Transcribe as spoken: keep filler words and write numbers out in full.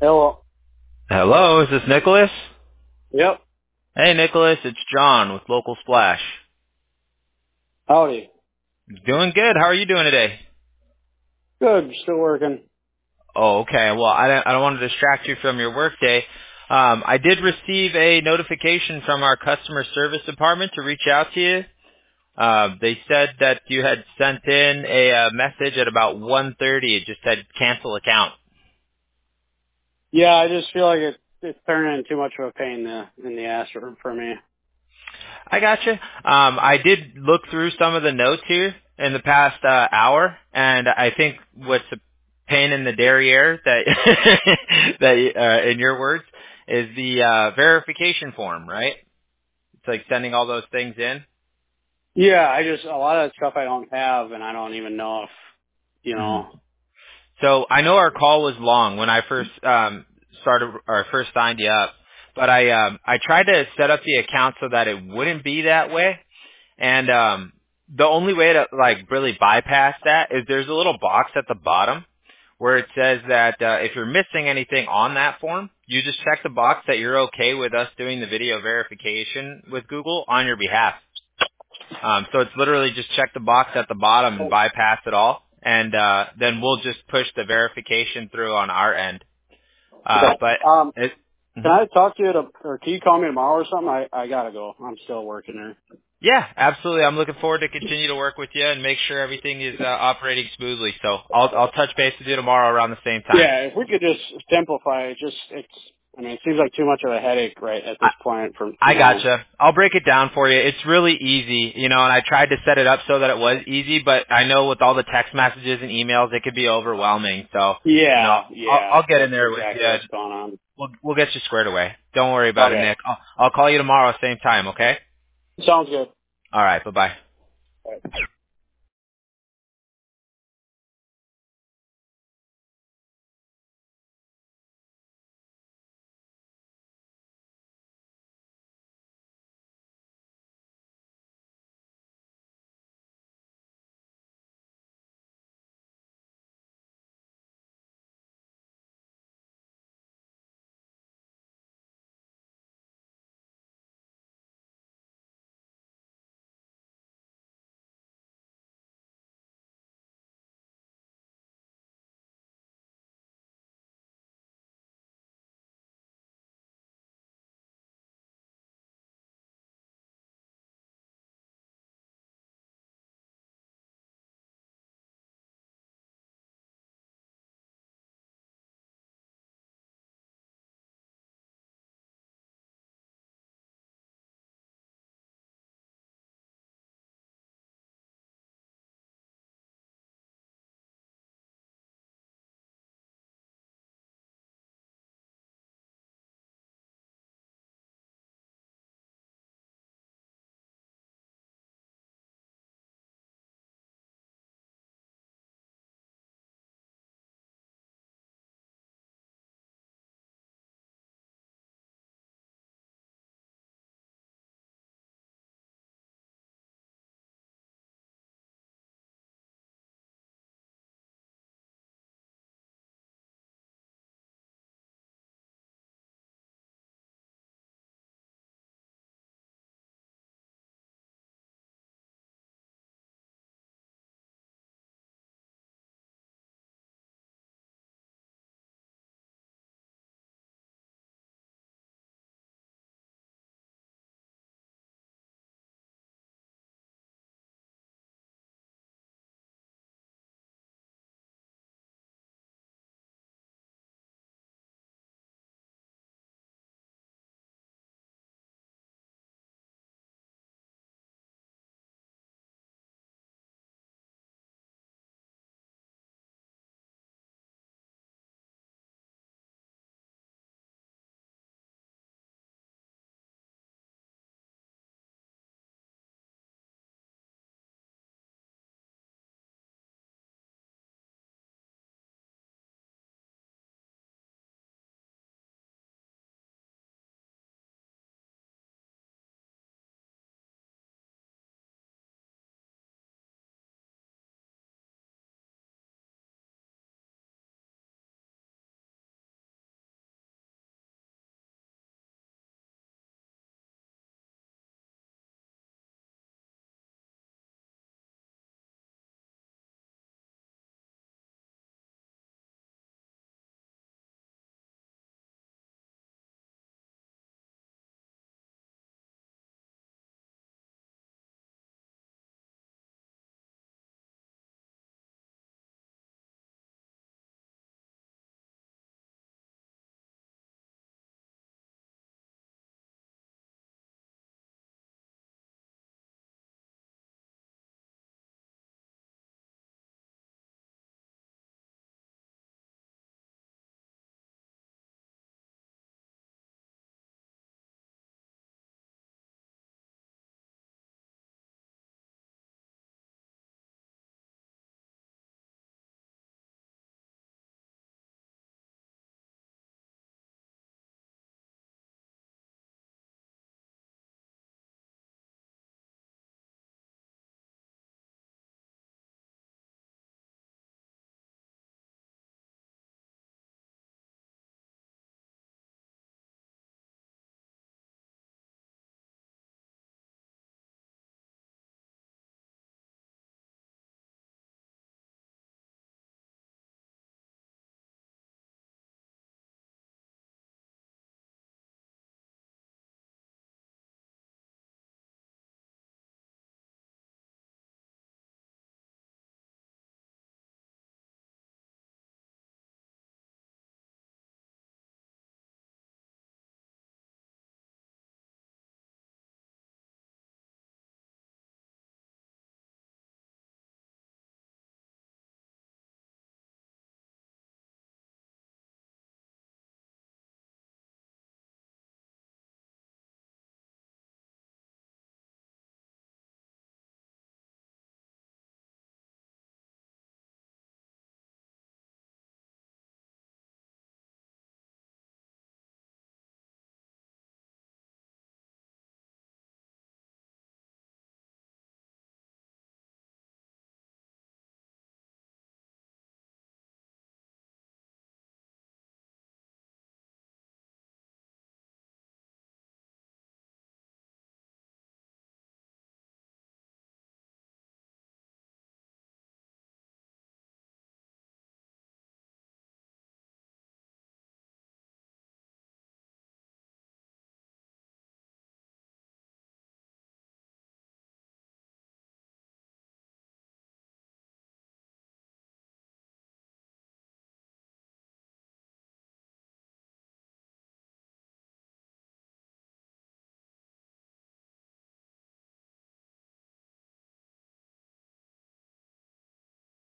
Hello. Hello, is this Nicholas? Yep. Hey Nicholas, it's John with Local Splash. Howdy. Doing good. How are you doing today? Good. Still working. Oh, okay. Well, I don't, I don't want to distract you from your workday. Um, I did receive a notification from our customer service department to reach out to you. Uh, they said that you had sent in a uh, message at about one thirty. It just said cancel account. Yeah, I just feel like it, it's turning into too much of a pain in the, in the ass for, for me. I gotcha. Um, I did look through some of the notes here in the past uh, hour, and I think what's a pain in the derriere that that uh, in your words is the uh, verification form, right? It's like sending all those things in. Yeah, I just, a lot of that stuff I don't have, and I don't even know if, you hmm know. So I know our call was long when I first um, started or first signed you up, but I um, I tried to set up the account so that it wouldn't be that way. And um, the only way to like really bypass that is there's a little box at the bottom where it says that uh, if you're missing anything on that form, you just check the box that you're okay with us doing the video verification with Google on your behalf. Um, so it's literally just check the box at the bottom and bypass it all, and uh, then we'll just push the verification through on our end. Uh, Okay. but Um, it, can mhm. I talk to you to, or can you call me tomorrow or something? I, I gotta go. I'm still working there. Yeah, absolutely. I'm looking forward to continue to work with you and make sure everything is uh, operating smoothly. So I'll I'll touch base with you tomorrow around the same time. Yeah, if we could just simplify it, just, it's, I mean, it seems like too much of a headache right at I this point from, I you know. gotcha. I'll break it down for you. It's really easy, you know, and I tried to set it up so that it was easy, but I know with all the text messages and emails, it could be overwhelming. So, you know, Yeah, I'll, yeah, I'll get in that's there with exactly you. what's going on. We'll we'll get you squared away. Don't worry about it, Okay. Nick. I'll I'll call you tomorrow same time. Okay. Sounds good. All right. Bye bye. All right.